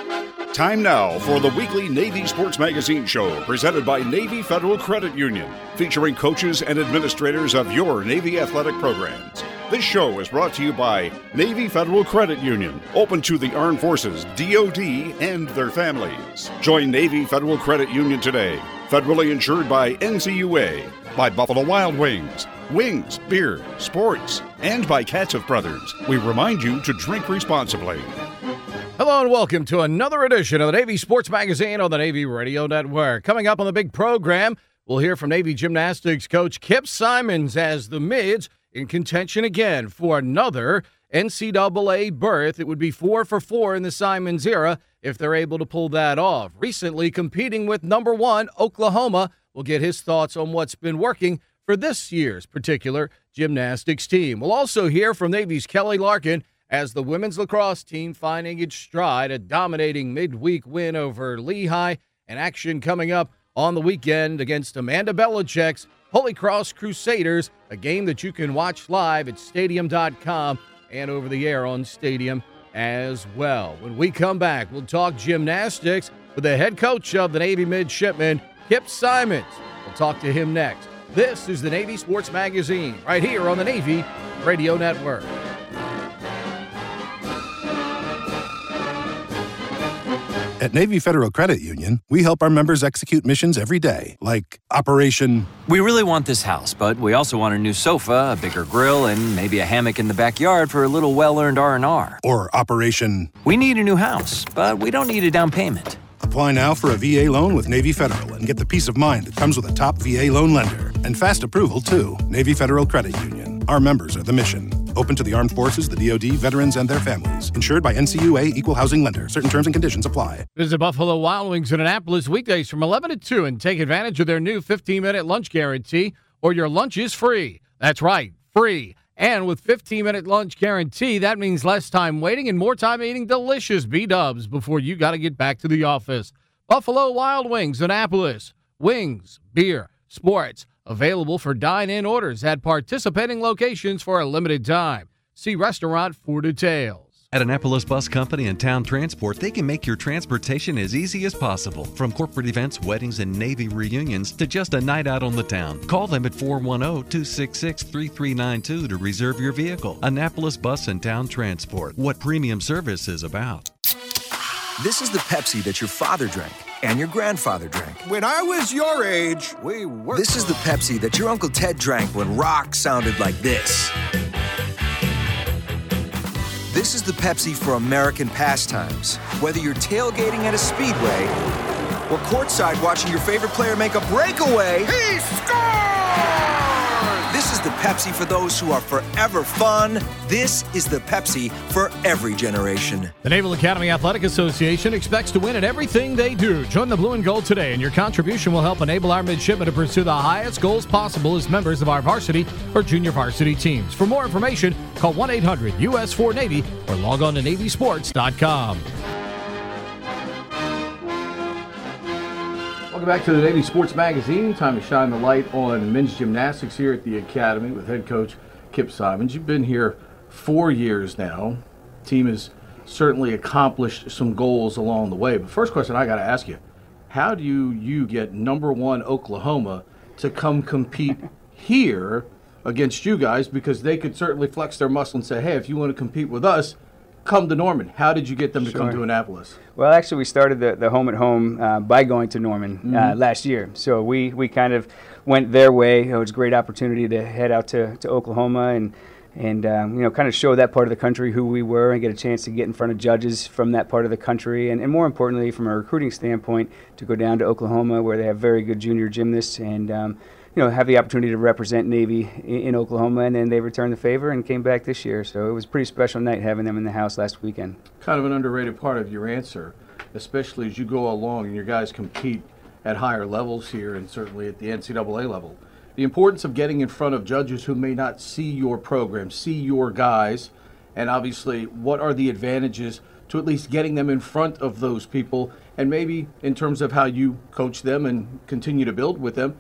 Time now for the weekly Navy Sports Magazine show presented by Navy Federal Credit Union, featuring coaches and administrators of your Navy athletic programs. This show is brought to you by Navy Federal Credit Union, open to the Armed Forces, DoD, and their families. Join Navy Federal Credit Union today. Federally insured by NCUA, by Buffalo Wild Wings, Wings, Beer, Sports, and by Katzif Brothers. We remind you to drink responsibly. Hello and welcome to another edition of the Navy Sports Magazine on the Navy Radio Network. Coming up on the big program, we'll hear from Navy gymnastics coach Kip Simons as the Mids in contention again for another NCAA berth. It would be 4 for 4 in the Simons era if they're able to pull that off. Recently competing with number 1 Oklahoma. We'll get his thoughts on what's been working for this year's particular gymnastics team. We'll also hear from Navy's Kelly Larkin as the women's lacrosse team finding its stride, a dominating midweek win over Lehigh, and action coming up on the weekend against Amanda Belichick's Holy Cross Crusaders, a game that you can watch live at stadium.com and over the air on Stadium as well. When we come back, we'll talk gymnastics with the head coach of the Navy Midshipmen, Kip Simons. We'll talk to him next. This is the Navy Sports Magazine right here on the Navy Radio Network. At Navy Federal Credit Union, we help our members execute missions every day, like Operation... We really want this house, but we also want a new sofa, a bigger grill, and maybe a hammock in the backyard for a little well-earned R&R. Or Operation... We need a new house, but we don't need a down payment. Apply now for a VA loan with Navy Federal and get the peace of mind that comes with a top VA loan lender. And fast approval, too. Navy Federal Credit Union. Our members are the mission. Open to the Armed Forces, the DoD, veterans, and their families. Insured by NCUA Equal Housing Lender. Certain terms and conditions apply. Visit Buffalo Wild Wings in Annapolis weekdays from 11 to 2 and take advantage of their new 15-minute lunch guarantee, or your lunch is free. That's right, free. And with 15-minute lunch guarantee, that means less time waiting and more time eating delicious B-dubs before you got to get back to the office. Buffalo Wild Wings, Annapolis. Wings, beer, sports. Available for dine-in orders at participating locations for a limited time. See restaurant for details. At Annapolis Bus Company and Town Transport, they can make your transportation as easy as possible. From corporate events, weddings, and Navy reunions to just a night out on the town. Call them at 410-266-3392 to reserve your vehicle. Annapolis Bus and Town Transport. What premium service is about. This is the Pepsi that your father drank and your grandfather drank. When I was your age, we were... This is the Pepsi that your Uncle Ted drank when rock sounded like this. This is the Pepsi for American pastimes. Whether you're tailgating at a speedway or courtside watching your favorite player make a breakaway, he scored! This is the Pepsi for those who are forever fun. This is the Pepsi for every generation. The Naval Academy Athletic Association expects to win at everything they do. Join the Blue and Gold today, and your contribution will help enable our midshipmen to pursue the highest goals possible as members of our varsity or junior varsity teams. For more information, call 1-800-US4-NAVY or log on to NavySports.com. Welcome back to the Navy Sports Magazine. Time to shine the light on men's gymnastics here at the Academy with head coach Kip Simons. You've been here 4 years now. The team has certainly accomplished some goals along the way. But first question I got to ask you, how do you get number 1 Oklahoma to come compete here against you guys? Because they could certainly flex their muscle and say, hey, if you want to compete with us, come to Norman. How did you get them to come to Annapolis? Well, actually, we started the home by going to Norman last year. So we kind of went their way. It was a great opportunity to head out to Oklahoma and kind of show that part of the country who we were and get a chance to get in front of judges from that part of the country. And more importantly, from a recruiting standpoint, to go down to Oklahoma where they have very good junior gymnasts and have the opportunity to represent Navy in Oklahoma, and then they returned the favor and came back this year. So it was a pretty special night having them in the house last weekend. Kind of an underrated part of your answer, especially as you go along and your guys compete at higher levels here and certainly at the NCAA level. The importance of getting in front of judges who may not see your program, see your guys, and obviously what are the advantages to at least getting them in front of those people, and maybe in terms of how you coach them and continue to build with them,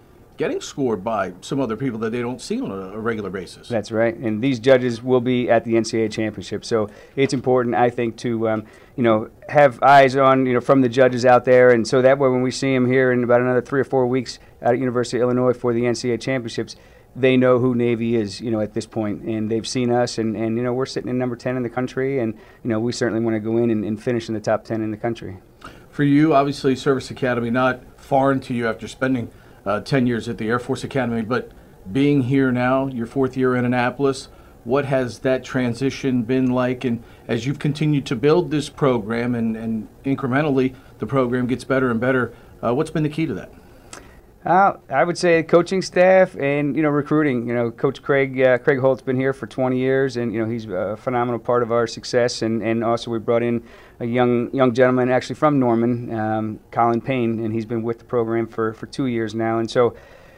getting scored by some other people that they don't see on a regular basis. That's right. And these judges will be at the NCAA championship. So it's important, I think, to have eyes on, from the judges out there. And so that way when we see them here in about another 3 or 4 weeks out at University of Illinois for the NCAA championships, they know who Navy is, at this point. And they've seen us, and we're sitting in number 10 in the country. And, we certainly want to go in and finish in the top 10 in the country. For you, obviously, Service Academy, not foreign to you after spending 10 years at the Air Force Academy, but being here now, your 4th year in Annapolis, what has that transition been like? And as you've continued to build this program and incrementally the program gets better and better, what's been the key to that? I would say coaching staff and, recruiting. Coach Craig Holt's been here for 20 years, and, he's a phenomenal part of our success. And also we brought in a young gentleman actually from Norman, Colin Payne, and he's been with the program for 2 years now. And so,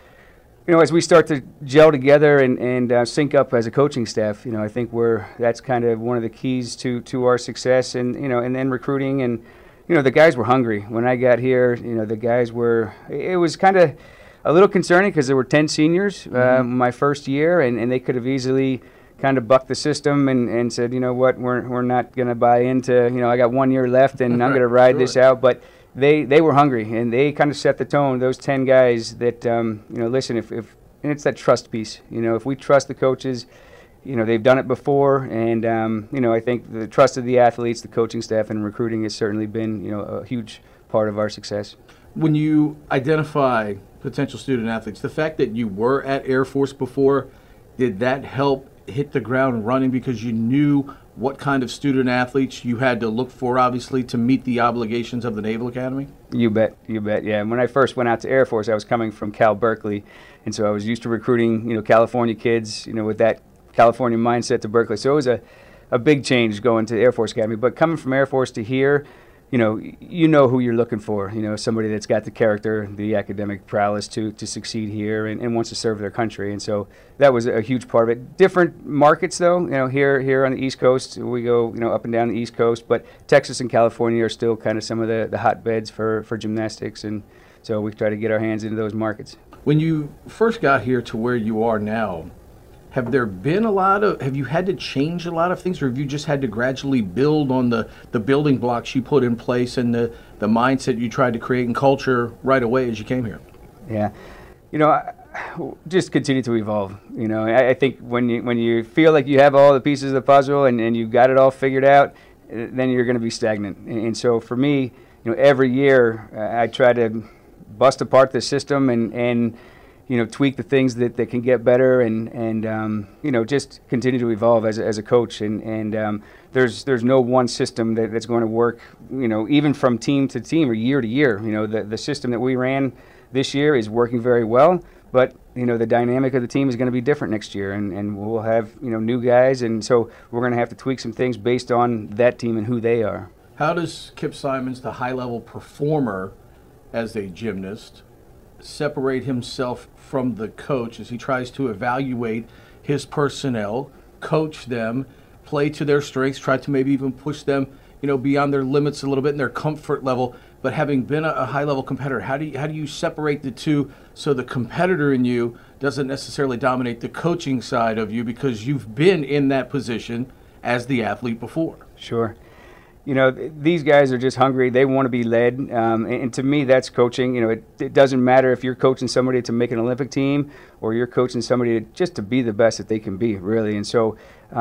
as we start to gel together and sync up as a coaching staff, I think that's kind of one of the keys to our success. And, and then recruiting and, the guys were hungry. When I got here, the guys it was kind of a little concerning because there were 10 seniors my first year, and they could have easily kind of bucked the system and said, we're not going to buy into, I got 1 year left and I'm going to ride this out. But they were hungry, and they kind of set the tone, those 10 guys that, listen, if and it's that trust piece. If we trust the coaches, they've done it before, and, I think the trust of the athletes, the coaching staff, and recruiting has certainly been, a huge part of our success. When you identify potential student athletes, the fact that you were at Air Force before, did that help hit the ground running because you knew what kind of student athletes you had to look for, obviously, to meet the obligations of the Naval Academy? You bet, yeah. And when I first went out to Air Force, I was coming from Cal Berkeley, and so I was used to recruiting, California kids, with that California mindset to Berkeley. So it was a big change going to the Air Force Academy. But coming from Air Force to here, you know who you're looking for. Somebody that's got the character, the academic prowess to succeed here and wants to serve their country. And so that was a huge part of it. Different markets, though. Here on the East Coast, we go up and down the East Coast. But Texas and California are still kind of some of the hotbeds for gymnastics. And so we try to get our hands into those markets. When you first got here to where you are now, have you had to change a lot of things, or have you just had to gradually build on the building blocks you put in place and the mindset you tried to create and culture right away as you came here? Yeah. Just continue to evolve. I think when you feel like you have all the pieces of the puzzle and you've got it all figured out, then you're going to be stagnant. And so for me, every year I try to bust apart the system and tweak the things that can get better and just continue to evolve as a coach. And there's no one system that's going to work, even from team to team or year to year. The system that we ran this year is working very well, but, the dynamic of the team is going to be different next year. And we'll have, new guys. And so we're going to have to tweak some things based on that team and who they are. How does Kip Simons, the high-level performer as a gymnast, separate himself from the coach as he tries to evaluate his personnel, coach them, play to their strengths, try to maybe even push them, beyond their limits a little bit in their comfort level? But having been a high-level competitor, how do you separate the two so the competitor in you doesn't necessarily dominate the coaching side of you because you've been in that position as the athlete before? Sure. These guys are just hungry. They want to be led. And to me, that's coaching. It doesn't matter if you're coaching somebody to make an Olympic team or you're coaching somebody just to be the best that they can be, really. And so,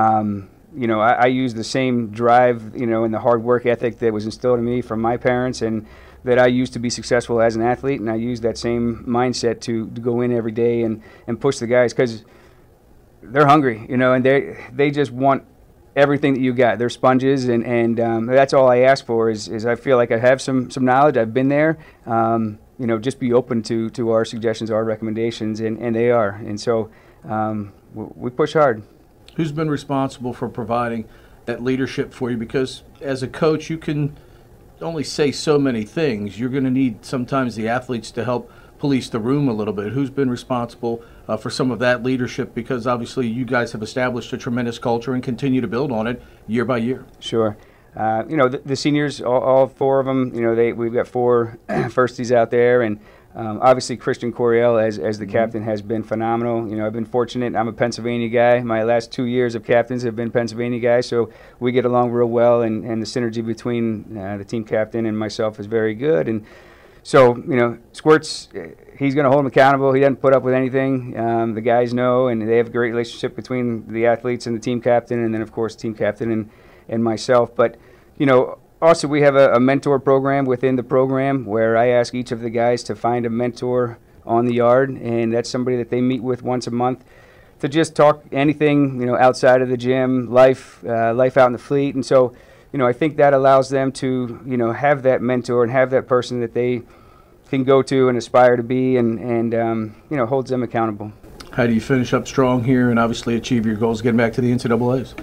I use the same drive, and the hard work ethic that was instilled in me from my parents and that I used to be successful as an athlete. And I use that same mindset to go in every day and push the guys because they're hungry, and they just want everything that you got. They're sponges, and that's all I ask for is I feel like I have some knowledge. I've been there. Just be open to our suggestions, our recommendations, and they are. And so we push hard. Who's been responsible for providing that leadership for you? Because as a coach, you can only say so many things. You're going to need sometimes the athletes to help police the room a little bit. Who's been responsible for some of that leadership? Because obviously you guys have established a tremendous culture and continue to build on it year by year. Sure. The seniors, all four of them, we've got 4 firsties out there, and Obviously, Christian Coriel as the captain has been phenomenal. You know, I've been fortunate. I'm a Pennsylvania guy. My last 2 years of captains have been Pennsylvania guys, so we get along real well, and the synergy between the team captain and myself is very good. And so, you know, Squirts, he's going to hold him accountable. He doesn't put up with anything. The guys know, and they have a great relationship between the athletes and the team captain, and then, of course, team captain and myself. But, you know, also, we have a mentor program within the program where I ask each of the guys to find a mentor on the yard, and that's somebody that they meet with once a month to just talk anything, you know, outside of the gym, life out in the fleet. And so, you know, I think that allows them to, you know, have that mentor and have that person that they can go to and aspire to be, and you know, holds them accountable. How do you finish up strong here and obviously achieve your goals getting back to the NCAAs?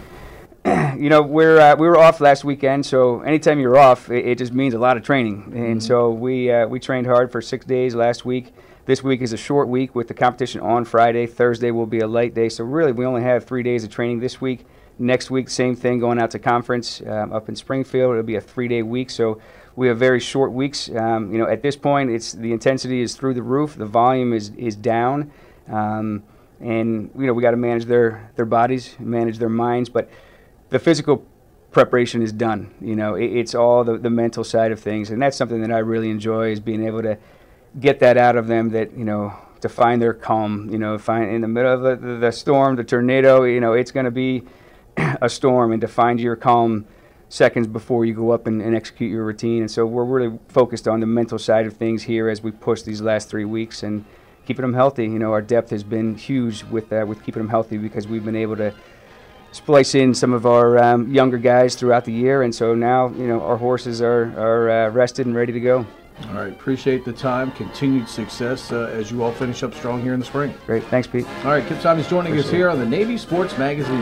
You know, we were off last weekend, so anytime you're off, it just means a lot of training. And so we trained hard for 6 days last week. This week is a short week with the competition on Friday. Thursday will be a light day. So really, we only have 3 days of training this week. Next week, same thing, going out to conference up in Springfield. It'll be a 3-day week. So we have very short weeks. You know, at this point, the intensity is through the roof. The volume is down. And, you know, we got to manage their bodies, manage their minds. But the physical preparation is done. You know, it's all the mental side of things, and that's something that I really enjoy, is being able to get that out of them, that, you know, to find their calm, you know, find in the middle of the storm, the tornado, you know, it's going to be a storm, and to find your calm seconds before you go up and execute your routine. And so we're really focused on the mental side of things here as we push these last 3 weeks and keeping them healthy. You know, our depth has been huge with keeping them healthy, because we've been able to splice in some of our younger guys throughout the year, and so now, you know, our horses are rested and ready to go. All right, appreciate the time. Continued success as you all finish up strong here in the spring. Great, thanks, Pete. All right, Kip Simons joining us here on the Navy Sports Magazine.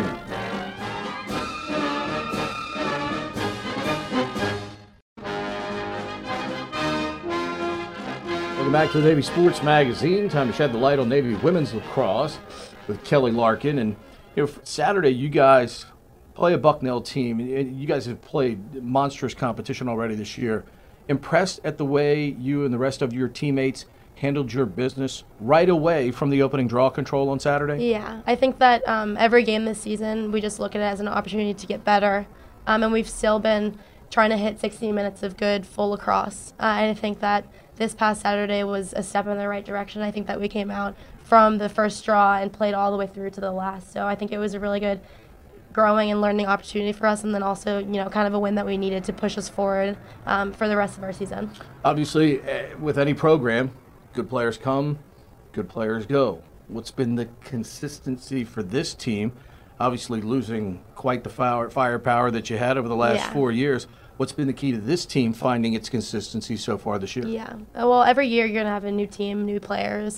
Welcome back to the Navy Sports Magazine. Time to shed the light on Navy women's lacrosse with Kelly Larkin. And you know, Saturday, you guys play a Bucknell team, and you guys have played monstrous competition already this year. Impressed at the way you and the rest of your teammates handled your business right away from the opening draw control on Saturday? Yeah, I think that every game this season, we just look at it as an opportunity to get better, and we've still been trying to hit 60 minutes of good full lacrosse. And I think that this past Saturday was a step in the right direction. I think that we came out from the first draw and played all the way through to the last. So I think it was a really good growing and learning opportunity for us, and then also, you know, kind of a win that we needed to push us forward for the rest of our season. Obviously, with any program, good players come, good players go. What's been the consistency for this team? Obviously losing quite the firepower that you had over the last 4 years. What's been the key to this team finding its consistency so far this year? Yeah, well, every year you're going to have a new team, new players.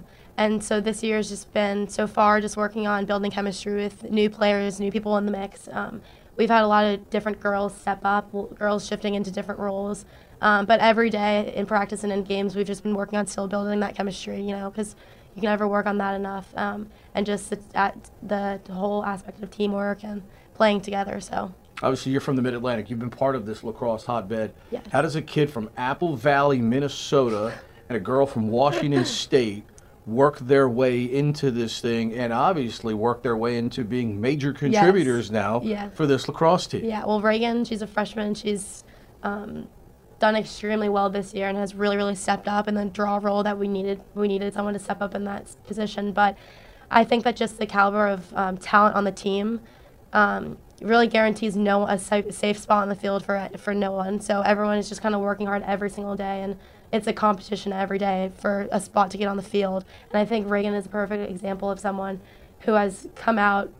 And so this year has just been, so far, just working on building chemistry with new players, new people in the mix. We've had a lot of different girls step up, girls shifting into different roles. But every day in practice and in games, we've just been working on still building that chemistry, you know, because you can never work on that enough. And just at the whole aspect of teamwork and playing together, so. Obviously, you're from the Mid-Atlantic. You've been part of this lacrosse hotbed. Yes. How does a kid from Apple Valley, Minnesota, and a girl from Washington State work their way into this thing, and obviously work their way into being major contributors now for this lacrosse team? Yeah, well, Reagan, she's a freshman. She's done extremely well this year and has really, really stepped up in the draw role that we needed. We needed someone to step up in that position. But I think that just the caliber of talent on the team really guarantees a safe spot on the field for no one. So everyone is just kind of working hard every single day, and it's a competition every day for a spot to get on the field. And I think Reagan is a perfect example of someone who has come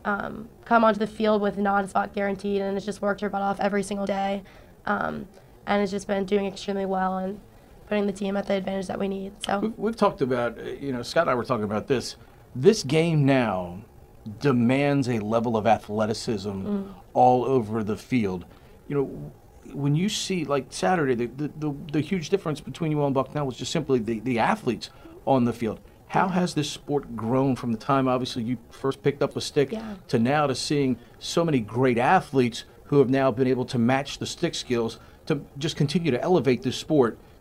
onto the field with not a spot guaranteed, and has just worked her butt off every single day, and has just been doing extremely well and putting the team at the advantage that we need. So we've talked about, Scott and I were talking about this. This game now demands a level of athleticism all over the field. You know, when you see, like Saturday, the huge difference between you all and Bucknell was just simply the athletes on the field. How has this sport grown from the time, obviously, you first picked up a stick to now to seeing so many great athletes who have now been able to match the stick skills to just continue to elevate this sport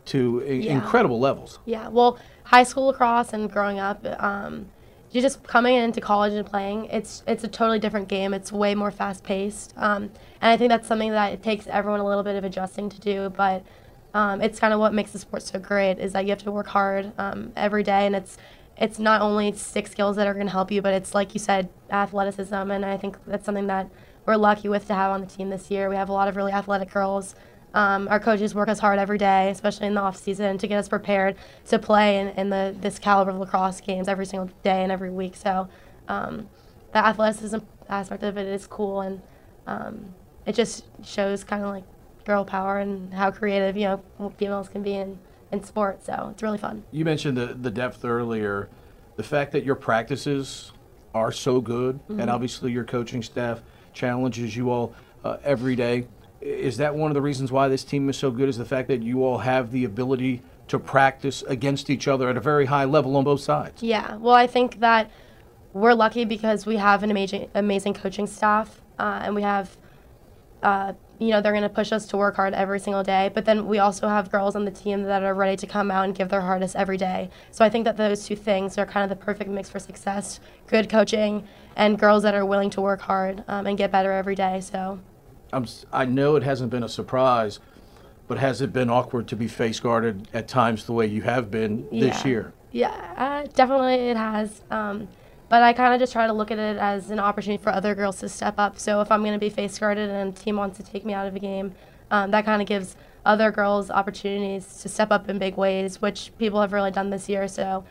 to incredible levels. Yeah, well, high school lacrosse and growing up, you're just coming into college and playing. It's a totally different game. It's way more fast-paced, and I think that's something that it takes everyone a little bit of adjusting to do, but it's kind of what makes the sport so great is that you have to work hard every day, and it's not only stick skills that are going to help you, but it's, like you said, athleticism, and I think that's something that we're lucky with to have on the team this year. We have a lot of really athletic girls. Our coaches work us hard every day, especially in the off season, to get us prepared to play in this caliber of lacrosse games every single day and every week. So the athleticism aspect of it is cool, and it just shows kind of like girl power and how creative females can be in sports. So it's really fun. You mentioned the depth earlier. The fact that your practices are so good, and obviously your coaching staff challenges you all every day. Is that one of the reasons why this team is so good, is the fact that you all have the ability to practice against each other at a very high level on both sides? Yeah, well, I think that we're lucky because we have an amazing coaching staff, and we have, they're going to push us to work hard every single day. But then we also have girls on the team that are ready to come out and give their hardest every day. So I think that those two things are kind of the perfect mix for success: good coaching and girls that are willing to work hard and get better every day. So I know it hasn't been a surprise, but has it been awkward to be face guarded at times the way you have been this year? Yeah, definitely it has. But I kind of just try to look at it as an opportunity for other girls to step up. So if I'm going to be face guarded and a team wants to take me out of a game, that kind of gives other girls opportunities to step up in big ways, which people have really done this year. So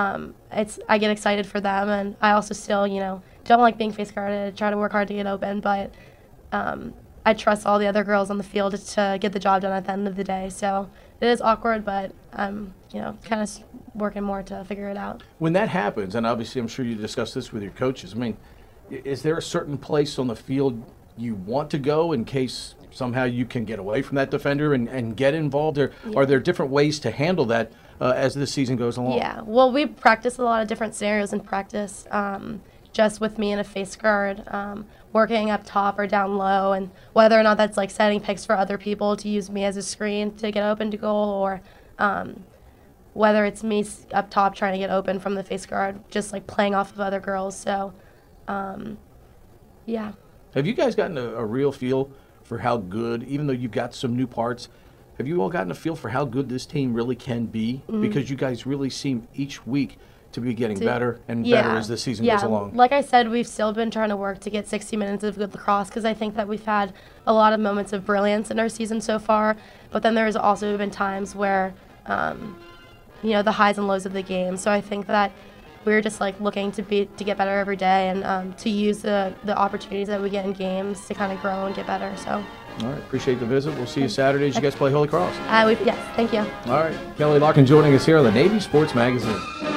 I get excited for them, and I also still, don't like being face guarded. I try to work hard to get open, but I trust all the other girls on the field to get the job done at the end of the day. So it is awkward, but I'm, kind of working more to figure it out. When that happens, and obviously I'm sure you discuss this with your coaches, I mean, is there a certain place on the field you want to go in case somehow you can get away from that defender and get involved? Or are there different ways to handle that as the season goes along? Yeah, well, we practice a lot of different scenarios in practice. Just with me in a face guard, working up top or down low, and whether or not that's like setting picks for other people to use me as a screen to get open to goal, or whether it's me up top trying to get open from the face guard, just like playing off of other girls. So, yeah. Have you guys gotten a real feel for how good, even though you've got some new parts, have you all gotten a feel for how good this team really can be? Because you guys really seem each week to be getting better and better as the season goes along. Like I said, we've still been trying to work to get 60 minutes of good lacrosse, because I think that we've had a lot of moments of brilliance in our season so far, but then there's also been times where, the highs and lows of the game. So I think that we're just like looking to get better every day, and to use the opportunities that we get in games to kind of grow and get better. So. All right, appreciate the visit. We'll see you Saturday as you guys play Holy Cross. Yes, thank you. All right, Kelly Larkin joining us here on the Navy Sports Magazine.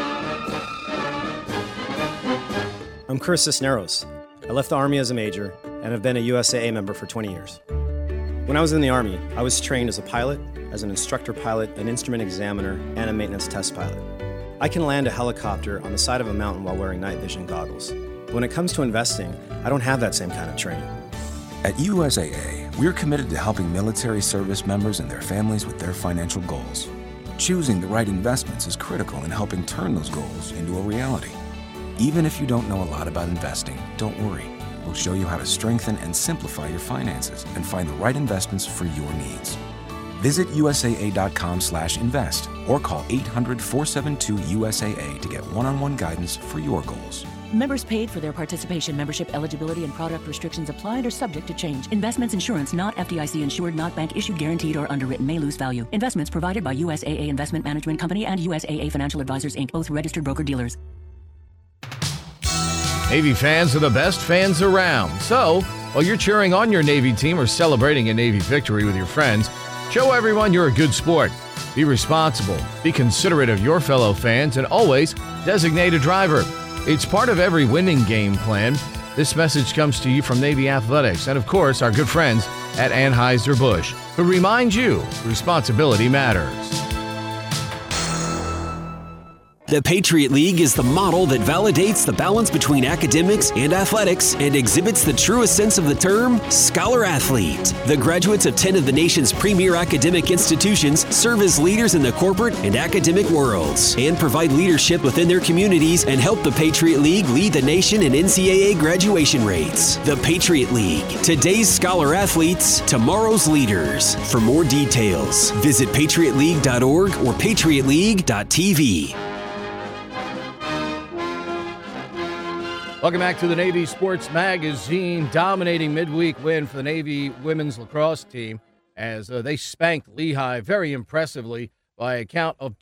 I'm Chris Cisneros. I left the Army as a major and have been a USAA member for 20 years. When I was in the Army, I was trained as a pilot, as an instructor pilot, an instrument examiner, and a maintenance test pilot. I can land a helicopter on the side of a mountain while wearing night vision goggles. But when it comes to investing, I don't have that same kind of training. At USAA, we're committed to helping military service members and their families with their financial goals. Choosing the right investments is critical in helping turn those goals into a reality. Even if you don't know a lot about investing, don't worry. We'll show you how to strengthen and simplify your finances and find the right investments for your needs. Visit USAA.com/invest or call 800-472-USAA to get one-on-one guidance for your goals. Members paid for their participation. Membership eligibility and product restrictions apply and are subject to change. Investments insurance not FDIC insured, not bank issued, guaranteed, or underwritten may lose value. Investments provided by USAA Investment Management Company and USAA Financial Advisors, Inc., both registered broker-dealers. Navy fans are the best fans around. So, while you're cheering on your Navy team or celebrating a Navy victory with your friends, show everyone you're a good sport. Be responsible, be considerate of your fellow fans, and always designate a driver. It's part of every winning game plan. This message comes to you from Navy Athletics and, of course, our good friends at Anheuser-Busch, who remind you responsibility matters. The Patriot League is the model that validates the balance between academics and athletics and exhibits the truest sense of the term, scholar athlete. The graduates of 10 of the nation's premier academic institutions serve as leaders in the corporate and academic worlds and provide leadership within their communities and help the Patriot League lead the nation in NCAA graduation rates. The Patriot League, today's scholar athletes, tomorrow's leaders. For more details, visit patriotleague.org or patriotleague.tv. Welcome back to the Navy Sports Magazine. Dominating midweek win for the Navy women's lacrosse team as they spanked Lehigh very impressively by a count of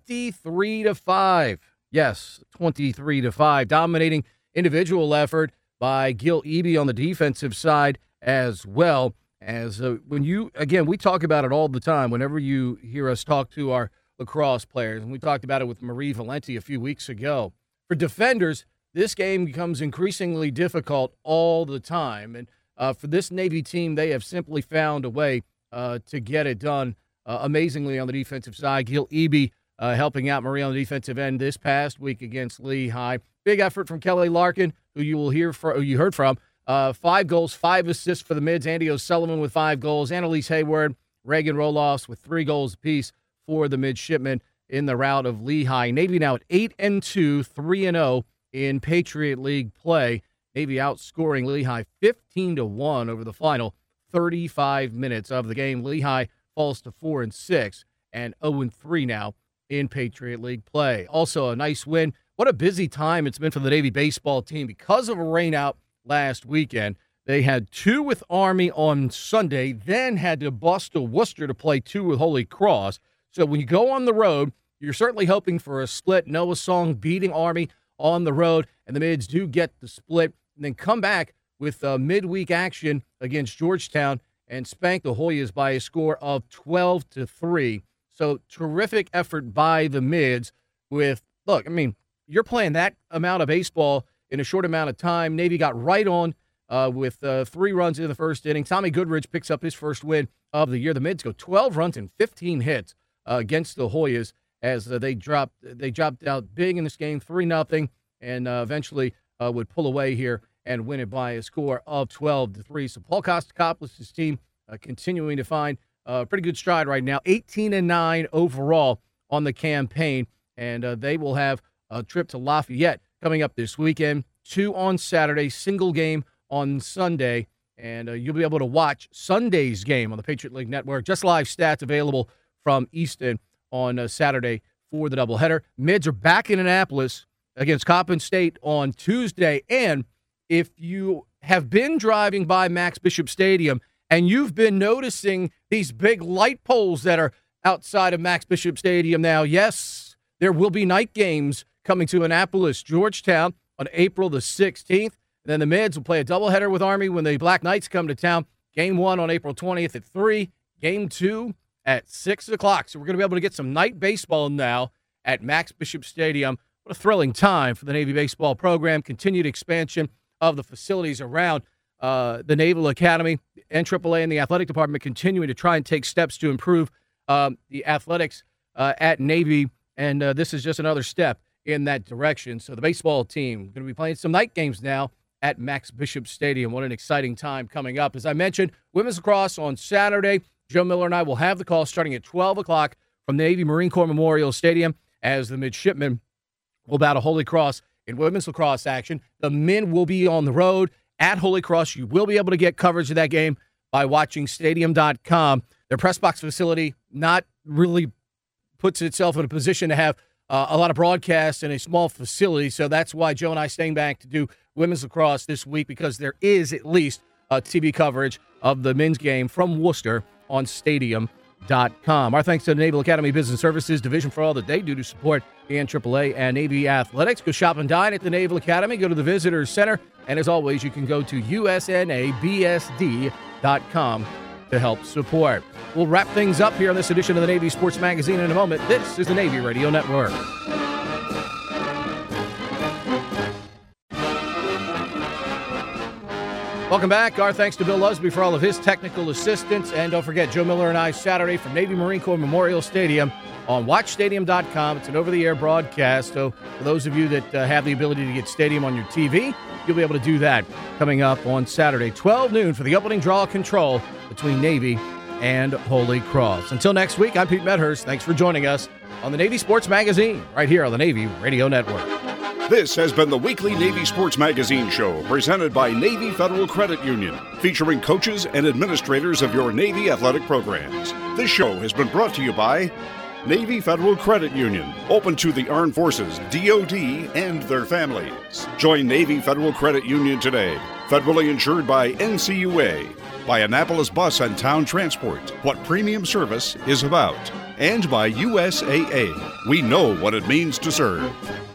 23-5. Yes, 23-5. Dominating individual effort by Gil Eby on the defensive side as well. As we talk about it all the time whenever you hear us talk to our lacrosse players, and we talked about it with Marie Valenti a few weeks ago. For defenders, this game becomes increasingly difficult all the time. And for this Navy team, they have simply found a way to get it done amazingly on the defensive side. Gil Eby helping out Marie on the defensive end this past week against Lehigh. Big effort from Kelly Larkin, who you heard from. 5 goals, 5 assists for the mids. Andy O'Sullivan with 5 goals. Annalise Hayward, Reagan Roloffs with 3 goals apiece for the midshipmen in the rout of Lehigh. Navy now at 8-2, 3-0. In Patriot League play. Navy outscoring Lehigh 15-1 over the final 35 minutes of the game. Lehigh falls to 4-6 and 0-3 now in Patriot League play. Also a nice win. What a busy time it's been for the Navy baseball team. Because of a rainout last weekend, they had 2 with Army on Sunday, then had to bust to Worcester to play 2 with Holy Cross. So when you go on the road, you're certainly hoping for a split. Noah Song beating Army on the road, and the Mids do get the split, and then come back with midweek action against Georgetown and spank the Hoyas by a score of 12-3. So terrific effort by the Mids you're playing that amount of baseball in a short amount of time. Navy got right on with 3 runs in the first inning. Tommy Goodrich picks up his first win of the year. The Mids go 12 runs and 15 hits against the Hoyas, as they dropped out big in this game, 3-0, and eventually would pull away here and win it by a score of 12-3. So Paul Kostakopoulos' team continuing to find pretty good stride right now, 18-9 overall on the campaign, and they will have a trip to Lafayette coming up this weekend, 2 on Saturday, single game on Sunday, and you'll be able to watch Sunday's game on the Patriot League Network. Just live stats available from Easton on Saturday for the doubleheader. Mids are back in Annapolis against Coppin State on Tuesday. And if you have been driving by Max Bishop Stadium and you've been noticing these big light poles that are outside of Max Bishop Stadium now, yes, there will be night games coming to Annapolis, Georgetown on April the 16th. And then the Mids will play a doubleheader with Army when the Black Knights come to town. Game 1 on April 20th at 3. Game 2 at 6 o'clock. So we're going to be able to get some night baseball now at Max Bishop Stadium. What a thrilling time for the Navy baseball program. Continued expansion of the facilities around the Naval Academy, NAAA, and the athletic department continuing to try and take steps to improve the athletics at Navy. And this is just another step in that direction. So the baseball team going to be playing some night games now at Max Bishop Stadium. What an exciting time coming up. As I mentioned, women's lacrosse on Saturday. Joe Miller and I will have the call starting at 12 o'clock from the Navy Marine Corps Memorial Stadium as the midshipmen will battle Holy Cross in women's lacrosse action. The men will be on the road at Holy Cross. You will be able to get coverage of that game by watching stadium.com. Their press box facility not really puts itself in a position to have a lot of broadcasts in a small facility, so that's why Joe and I are staying back to do women's lacrosse this week, because there is at least TV coverage of the men's game from Worcester on stadium.com. Our thanks to the Naval Academy Business Services Division for all that they do to support the NAAA and Navy athletics. Go shop and dine at the Naval Academy. Go to the Visitors Center. And as always, you can go to usnabsd.com to help support. We'll wrap things up here on this edition of the Navy Sports Magazine in a moment. This is the Navy Radio Network. Welcome back. Our thanks to Bill Lusby for all of his technical assistance. And don't forget, Joe Miller and I, Saturday from Navy Marine Corps Memorial Stadium on watchstadium.com. It's an over-the-air broadcast. So for those of you that have the ability to get Stadium on your TV, you'll be able to do that coming up on Saturday, 12 noon, for the opening draw control between Navy and Holy Cross. Until next week, I'm Pete Medhurst. Thanks for joining us on the Navy Sports Magazine right here on the Navy Radio Network. This has been the weekly Navy Sports Magazine show presented by Navy Federal Credit Union, featuring coaches and administrators of your Navy athletic programs. This show has been brought to you by Navy Federal Credit Union, open to the Armed Forces, DoD, and their families. Join Navy Federal Credit Union today. Federally insured by NCUA, by Annapolis Bus and Town Transport, what premium service is about, and by USAA. We know what it means to serve.